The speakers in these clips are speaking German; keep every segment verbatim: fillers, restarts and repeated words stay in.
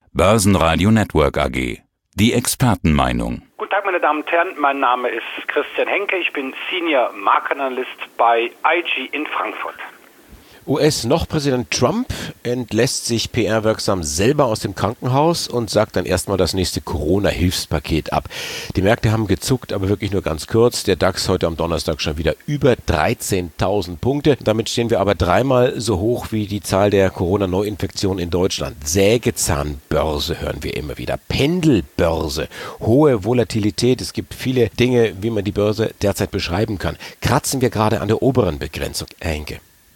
Börsenradio Network A G. Die Expertenmeinung. Guten Tag, meine Damen und Herren. Mein Name ist Christian Henke. Ich bin Senior Marktanalyst bei I G in Frankfurt. U S-Noch-Präsident Trump entlässt sich P R-wirksam selber aus dem Krankenhaus und sagt dann erstmal das nächste Corona-Hilfspaket ab. Die Märkte haben gezuckt, aber wirklich nur ganz kurz. Der DAX heute am Donnerstag schon wieder über dreizehntausend Punkte. Damit stehen wir aber dreimal so hoch wie die Zahl der Corona-Neuinfektionen in Deutschland. Sägezahnbörse hören wir immer wieder. Pendelbörse. Hohe Volatilität. Es gibt viele Dinge, wie man die Börse derzeit beschreiben kann. Kratzen wir gerade an der oberen Begrenzung, Herr Henke?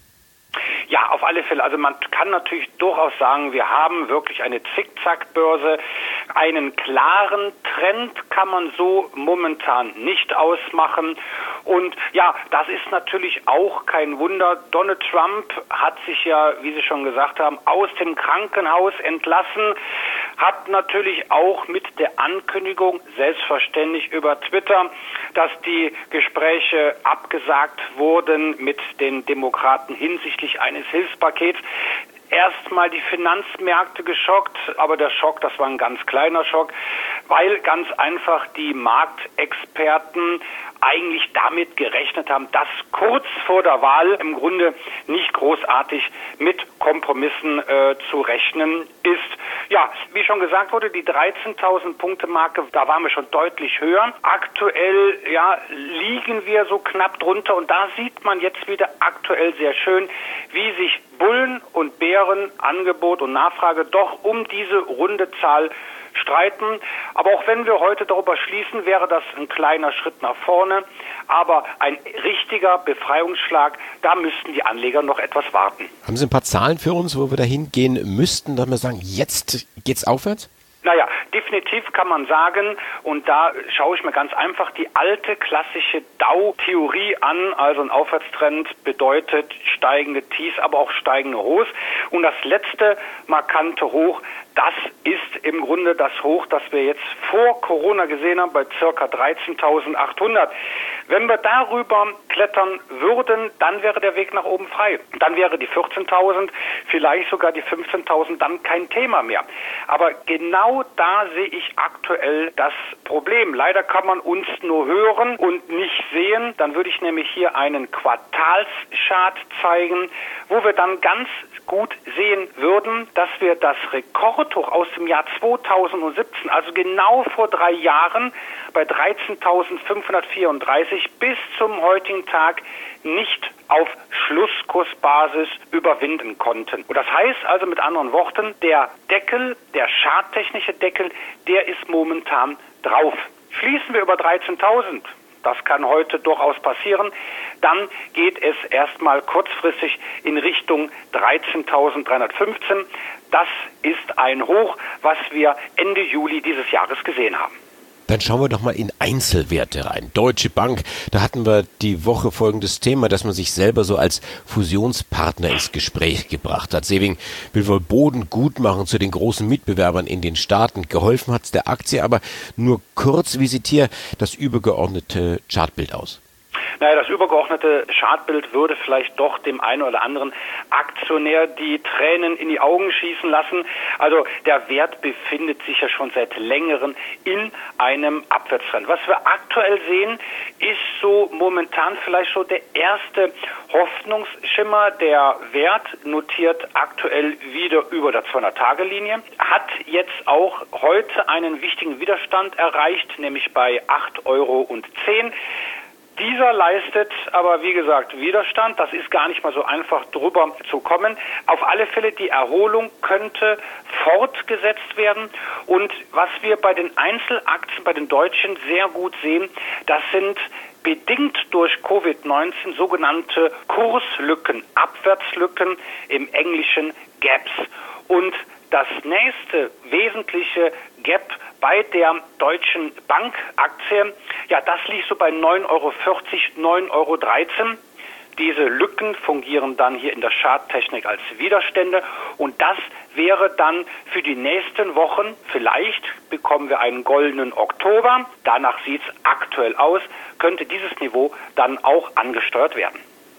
Ja, auf alle Fälle. Also man kann natürlich durchaus sagen, wir haben wirklich eine Zickzackbörse. Einen klaren Trend kann man so momentan nicht ausmachen. Und ja, das ist natürlich auch kein Wunder. Donald Trump hat sich ja, wie Sie schon gesagt haben, aus dem Krankenhaus entlassen, hat natürlich auch mit der Ankündigung, selbstverständlich über Twitter, dass die Gespräche abgesagt wurden mit den Demokraten hinsichtlich eines Hilfspakets, erstmal die Finanzmärkte geschockt, aber der Schock, das war ein ganz kleiner Schock, weil ganz einfach die Marktexperten eigentlich damit gerechnet haben, dass kurz vor der Wahl im Grunde nicht großartig mit Kompromissen äh, zu rechnen ist. Ja, wie schon gesagt wurde, die dreizehntausend Punkte Marke, da waren wir schon deutlich höher. Aktuell ja, liegen wir so knapp drunter und da sieht man jetzt wieder aktuell sehr schön, wie sich Bullen und Bären, Angebot und Nachfrage doch um diese runde Zahl streiten. Aber auch wenn wir heute darüber schließen, wäre das ein kleiner Schritt nach vorne. Aber ein richtiger Befreiungsschlag, da müssten die Anleger noch etwas warten. Haben Sie ein paar Zahlen für uns, wo wir da hingehen müssten, dass wir sagen, jetzt geht's aufwärts? Naja, definitiv kann man sagen, und da schaue ich mir ganz einfach die alte klassische Dow-Theorie an, also ein Aufwärtstrend bedeutet steigende Tiefs, aber auch steigende Hochs. Und das letzte markante Hoch, das ist im Grunde das Hoch, das wir jetzt vor Corona gesehen haben, bei ca. dreizehntausendachthundert. Wenn wir darüber klettern würden, dann wäre der Weg nach oben frei. Dann wäre die vierzehntausend, vielleicht sogar die fünfzehntausend dann kein Thema mehr. Aber genau da sehe ich aktuell das Problem. Leider kann man uns nur hören und nicht sehen. Dann würde ich nämlich hier einen Quartalschart zeigen, wo wir dann ganz gut sehen würden, dass wir das Rekordhoch aus dem Jahr zweitausendsiebzehn, also genau vor drei Jahren, bei dreizehntausendfünfhundertvierunddreißig bis zum heutigen Tag nicht auf Schlusskursbasis überwinden konnten. Und das heißt also mit anderen Worten, der Deckel, der charttechnische Deckel, der ist momentan drauf. Schließen wir über dreizehntausend, das kann heute durchaus passieren, dann geht es erstmal kurzfristig in Richtung dreizehntausenddreihundertfünfzehn. Das ist ein Hoch, was wir Ende Juli dieses Jahres gesehen haben. Dann schauen wir doch mal in Einzelwerte rein. Deutsche Bank, da hatten wir die Woche folgendes Thema, dass man sich selber so als Fusionspartner ins Gespräch gebracht hat. Sewing will wohl Boden gut machen zu den großen Mitbewerbern in den Staaten. Geholfen hat es der Aktie, aber nur kurz visitiere das übergeordnete Chartbild aus. Naja, das übergeordnete Chartbild würde vielleicht doch dem einen oder anderen Aktionär die Tränen in die Augen schießen lassen. Also der Wert befindet sich ja schon seit längerem in einem Abwärtstrend. Was wir aktuell sehen, ist so momentan vielleicht so der erste Hoffnungsschimmer. Der Wert notiert aktuell wieder über der zweihundert-Tage-Linie, hat jetzt auch heute einen wichtigen Widerstand erreicht, nämlich bei acht Euro zehn. Dieser leistet aber, wie gesagt, Widerstand. Das ist gar nicht mal so einfach, drüber zu kommen. Auf alle Fälle, die Erholung könnte fortgesetzt werden. Und was wir bei den Einzelaktien, bei den Deutschen sehr gut sehen, das sind bedingt durch Covid neunzehn sogenannte Kurslücken, Abwärtslücken, im Englischen Gaps. Und das nächste wesentliche Gap bei der Deutschen Bank-Aktie, ja, das liegt so bei neun Euro vierzig, neun Euro dreizehn. Diese Lücken fungieren dann hier in der Charttechnik als Widerstände und das wäre dann für die nächsten Wochen, vielleicht bekommen wir einen goldenen Oktober, danach sieht es aktuell aus, könnte dieses Niveau dann auch angesteuert werden.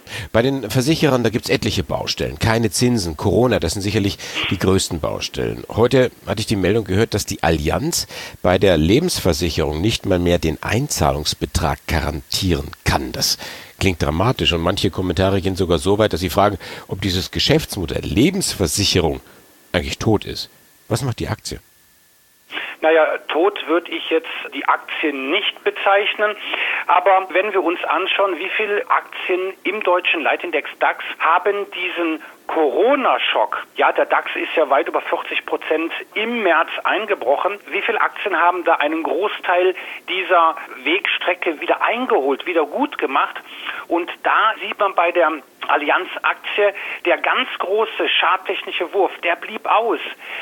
Bei den Versicherern, da gibt es etliche Baustellen. Keine Zinsen, Corona, das sind sicherlich die größten Baustellen. Heute hatte ich die Meldung gehört, dass die Allianz bei der Lebensversicherung nicht mal mehr den Einzahlungsbetrag garantieren kann. Das klingt dramatisch und manche Kommentare gehen sogar so weit, dass sie fragen, ob dieses Geschäftsmodell Lebensversicherung eigentlich tot ist. Was macht die Aktie? Naja, tot würde ich jetzt die Aktien nicht bezeichnen, aber wenn wir uns anschauen, wie viele Aktien im deutschen Leitindex DAX haben diesen Corona-Schock, ja, der DAX ist ja weit über vierzig Prozent im März eingebrochen. Wie viele Aktien haben da einen Großteil dieser Wegstrecke wieder eingeholt, wieder gut gemacht? Und da sieht man bei der Allianz-Aktie, der ganz große charttechnische Wurf, der blieb aus.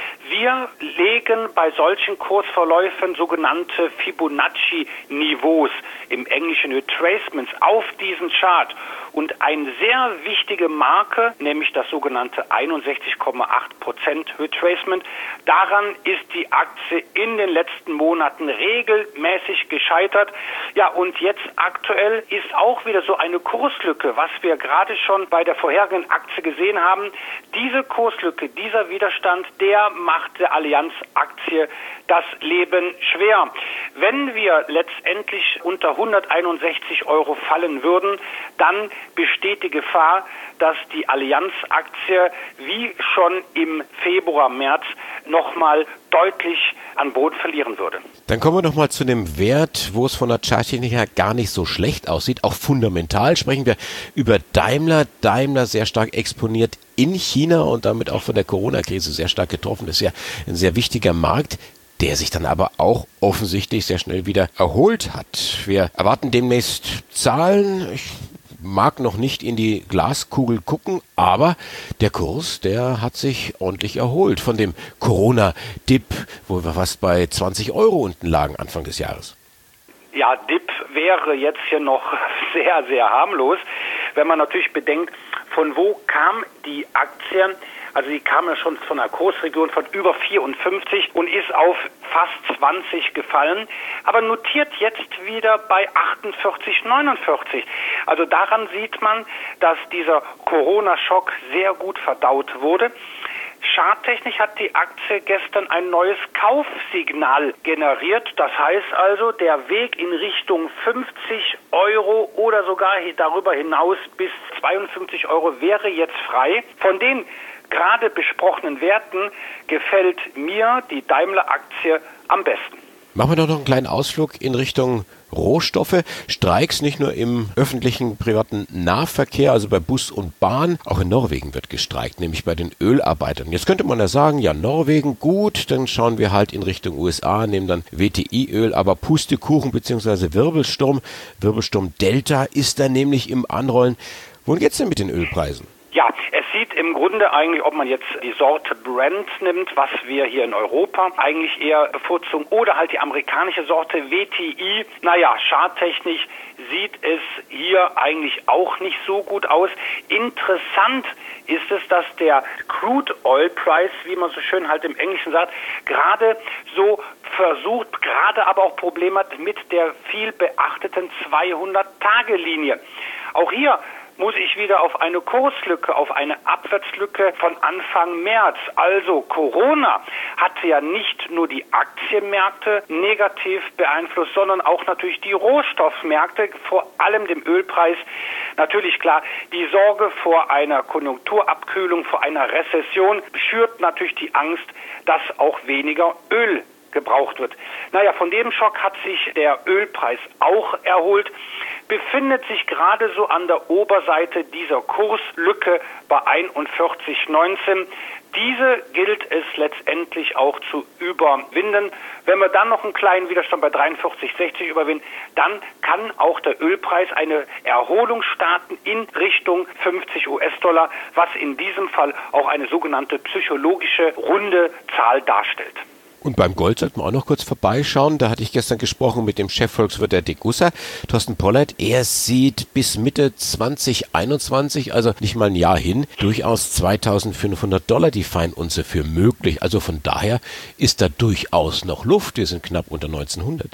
Wir legen bei solchen Kursverläufen sogenannte Fibonacci-Niveaus, im Englischen Retracements, auf diesen Chart. Und eine sehr wichtige Marke, nämlich das sogenannte einundsechzig Komma acht Prozent Retracement, daran ist die Aktie in den letzten Monaten regelmäßig gescheitert. Ja, und jetzt aktuell ist auch wieder so eine Kurslücke, was wir gerade schon bei der vorherigen Aktie gesehen haben. Diese Kurslücke, dieser Widerstand, der macht der Allianz-Aktie das Leben schwer. Wenn wir letztendlich unter hunderteinundsechzig Euro fallen würden, dann besteht die Gefahr, dass die Allianz-Aktie wie schon im Februar, März nochmal deutlich an Boden verlieren würde. Dann kommen wir noch mal zu dem Wert, wo es von der Charttechnik her gar nicht so schlecht aussieht. Auch fundamental sprechen wir über Daimler. Daimler sehr stark exponiert in China und damit auch von der Corona-Krise sehr stark getroffen. Das ist ja ein sehr wichtiger Markt, der sich dann aber auch offensichtlich sehr schnell wieder erholt hat. Wir erwarten demnächst Zahlen. Ich mag noch nicht in die Glaskugel gucken, aber der Kurs, der hat sich ordentlich erholt von dem Corona-Dip, wo wir fast bei zwanzig Euro unten lagen Anfang des Jahres. Ja, Dip wäre jetzt hier noch sehr, sehr harmlos, wenn man natürlich bedenkt, von wo kam die Aktie. Also die kam ja schon von einer Kursregion von über vierundfünfzig und ist auf fast zwanzig gefallen, aber notiert jetzt wieder bei achtundvierzig, neunundvierzig. Also daran sieht man, dass dieser Corona-Schock sehr gut verdaut wurde. Charttechnisch hat die Aktie gestern ein neues Kaufsignal generiert. Das heißt also, der Weg in Richtung fünfzig Euro oder sogar darüber hinaus bis zweiundfünfzig Euro wäre jetzt frei. Von den gerade besprochenen Werten gefällt mir die Daimler-Aktie am besten. Machen wir doch noch einen kleinen Ausflug in Richtung Rohstoffe. Streiks nicht nur im öffentlichen, privaten Nahverkehr, also bei Bus und Bahn, auch in Norwegen wird gestreikt, nämlich bei den Ölarbeitern. Jetzt könnte man ja sagen, ja, Norwegen, gut, dann schauen wir halt in Richtung U S A, nehmen dann W T I-Öl, aber Pustekuchen bzw. Wirbelsturm, Wirbelsturm Delta ist da nämlich im Anrollen. Wohin geht's denn mit den Ölpreisen? Ja, es sieht im Grunde eigentlich, ob man jetzt die Sorte Brent nimmt, was wir hier in Europa eigentlich eher bevorzugen, oder halt die amerikanische Sorte W T I. Naja, charttechnisch sieht es hier eigentlich auch nicht so gut aus. Interessant ist es, dass der Crude Oil Price, wie man so schön halt im Englischen sagt, gerade so versucht, gerade aber auch Probleme hat mit der viel beachteten zweihundert-Tage-Linie. Auch hier muss ich wieder auf eine Kurslücke, auf eine Abwärtslücke von Anfang März. Also Corona hatte ja nicht nur die Aktienmärkte negativ beeinflusst, sondern auch natürlich die Rohstoffmärkte, vor allem dem Ölpreis. Natürlich klar, die Sorge vor einer Konjunkturabkühlung, vor einer Rezession schürt natürlich die Angst, dass auch weniger Öl gebraucht wird. Naja, von dem Schock hat sich der Ölpreis auch erholt, befindet sich gerade so an der Oberseite dieser Kurslücke bei einundvierzig neunzehn. Diese gilt es letztendlich auch zu überwinden. Wenn wir dann noch einen kleinen Widerstand bei dreiundvierzig sechzig überwinden, dann kann auch der Ölpreis eine Erholung starten in Richtung fünfzig US-Dollar, was in diesem Fall auch eine sogenannte psychologische runde Zahl darstellt. Und beim Gold sollten wir auch noch kurz vorbeischauen. Da hatte ich gestern gesprochen mit dem Chefvolkswirt der Degussa, Thorsten Polleit. Er sieht bis Mitte zwanzig einundzwanzig, also nicht mal ein Jahr hin, durchaus zweitausendfünfhundert Dollar die Feinunze für möglich. Also von daher ist da durchaus noch Luft. Wir sind knapp unter neunzehnhundert.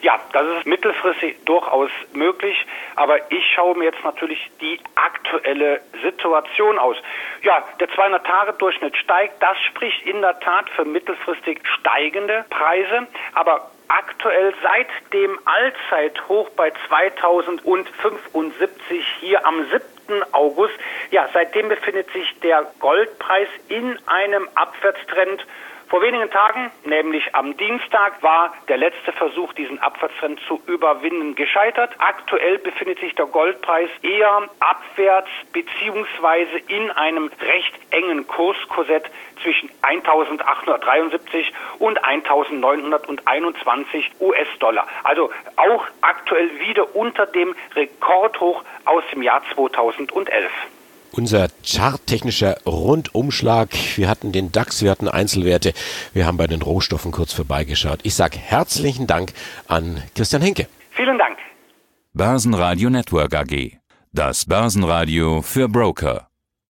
Ja, das ist mittelfristig durchaus möglich, aber ich schaue mir jetzt natürlich die aktuelle Situation aus. Ja, der zweihundert-Tage-Durchschnitt steigt, das spricht in der Tat für mittelfristig steigende Preise, aber aktuell seit dem Allzeithoch bei zweitausendfünfundsiebzig hier am siebten August, ja, seitdem befindet sich der Goldpreis in einem Abwärtstrend. Vor wenigen Tagen, nämlich am Dienstag, war der letzte Versuch, diesen Abwärtstrend zu überwinden, gescheitert. Aktuell befindet sich der Goldpreis eher abwärts beziehungsweise in einem recht engen Kurskorsett zwischen eintausendachthundertdreiundsiebzig und eintausendneunhunderteinundzwanzig US-Dollar. Also auch aktuell wieder unter dem Rekordhoch aus dem Jahr zweitausendelf. Unser charttechnischer Rundumschlag. Wir hatten den DAX, wir hatten Einzelwerte, wir haben bei den Rohstoffen kurz vorbeigeschaut. Ich sage herzlichen Dank an Christian Henke. Vielen Dank. Börsenradio Network A G. Das Börsenradio für Broker.